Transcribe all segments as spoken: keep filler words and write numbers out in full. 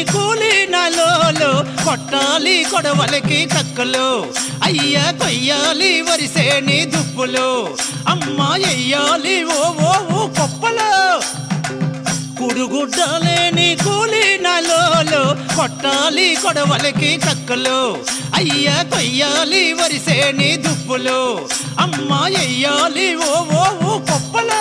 కూలి నాలో కొట్టాలి కొడవలకి కక్కలు అయ్యా కొయ్యాలి వరిసేని దుప్పులు అమ్మ ఎయ్యాలి ఓ ఓ ఓ కొప్పలు కుడుగుడ్డలేని కూలి నాలో కొట్టాలి కొడవలకి కక్కలు అయ్యా కొయ్యాలి వరిసేని దుప్పులు అమ్మ ఎయ్యాలి ఓ ఓ ఓ కొప్పలు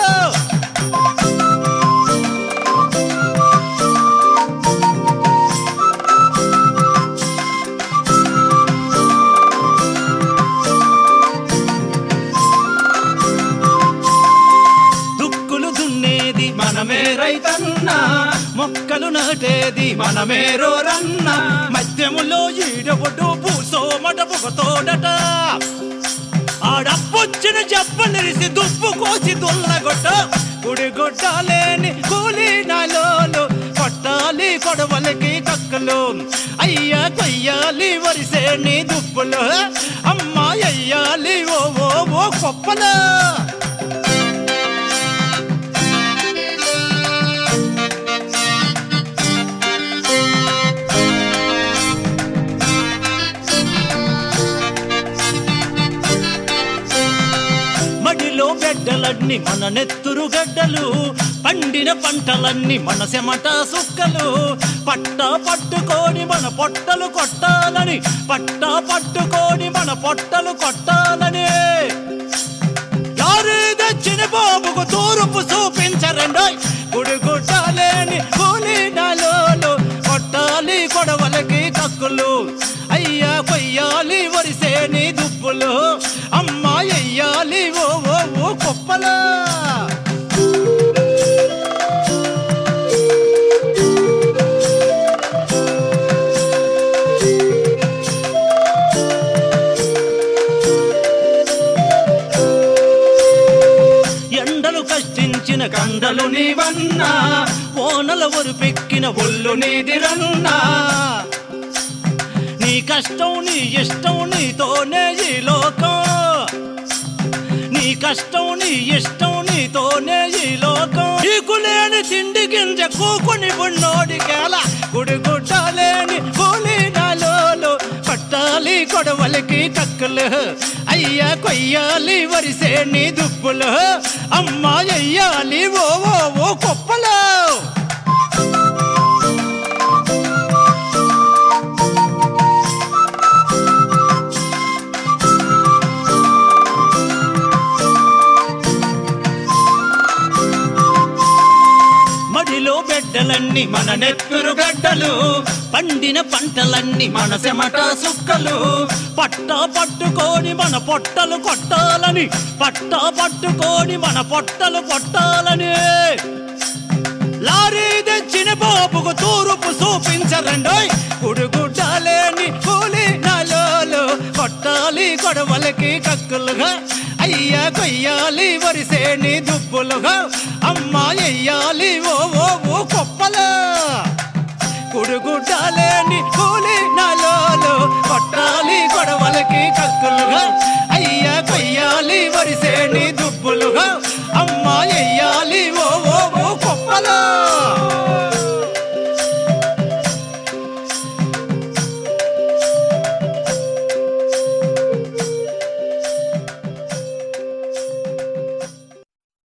మనమే రైతన్నా మొక్కలు నాటేది మనమే రోరన్న మధ్యములో ఈడబొడ్డు పూసోమట పొగతోడట ఆడప్పొచ్చిన జబ్బనిరిసి దుప్పు కోసి దుల్లగొట్ట గుడిగొట్టాలేని కూలి నాలో కొట్టాలి కొడవలకి కక్కలు అయ్యా కొయ్యాలి వరిసేని దుప్పులు అమ్మ ఎయ్యాలి ఓ ఓ ఓ కొప్పలు మడిలో గడ్డలన్నీ మన నెత్తురు గడ్డలు పండిన పంటలన్నీ మన చెమట సుక్కలు పట్టా పట్టుకొని మన పొట్టలు కొట్టాలని పట్టా పట్టుకొని మన పొట్టలు కొట్టాలని యారు తెచ్చిన బాబుకు తూర్పు చూపించరండోయ్ గుడిగుడ్డాలేని కూలి నాలో కొట్టాలి కొడవలకి కక్కులు అయ్యా కొయ్యాలి వరిసేని దుప్పులు అమ్మ ఎయ్యాలి ఓ ఓ ఓ కొప్పలా ఎండలు కష్టించిన కండలు నీవన్నా ఓనల ఒరుపెక్కిన ఒళ్ళు నీదిరన్నా నీ కష్టం నీ ఇష్టం నీతోనే ఈ లోకం నీ కష్టం నీ ఇష్టం నీతోనే ఈ లోకం నీకు లేని తిండి గింజ కూకుని బున్నోడికేలా గుడిగుడ్డాలేని కూలి నాలో పట్టాలి కొడవలకి కక్కలు అయ్యా కొయ్యాలి వరిసేని దుప్పులు అమ్మ ఎయ్యాలి ఓ ఓ ఓ కొప్పలు మడిలో గడ్డలన్నీ మన నెత్తురు గడ్డలు పండిన పంటలన్నీ మన చెమట సుక్కలు పట్టా పట్టుకొని మన పొట్టలు కొట్టాలని పట్టా పట్టుకొని మన పొట్టలు కొట్టాలని లారీ తెచ్చిన బాబుకు తూర్పు చూపించరండోయ్ గుడిగుడ్డాలేని కూలి నాలో కొట్టాలి కొడవలకి కక్కులుగా అయ్యా కొయ్యాలి వరిసేని దుప్పులుగా అమ్మ ఎయ్యాలి ఓ ఓ ఓ కొప్పలు గుడిగుడ్డాలేని కూలి నాలో కొట్టాలి కొడవలకి కక్కులుగా అయ్యా కొయ్యాలి వరిసేని దుప్పులుగా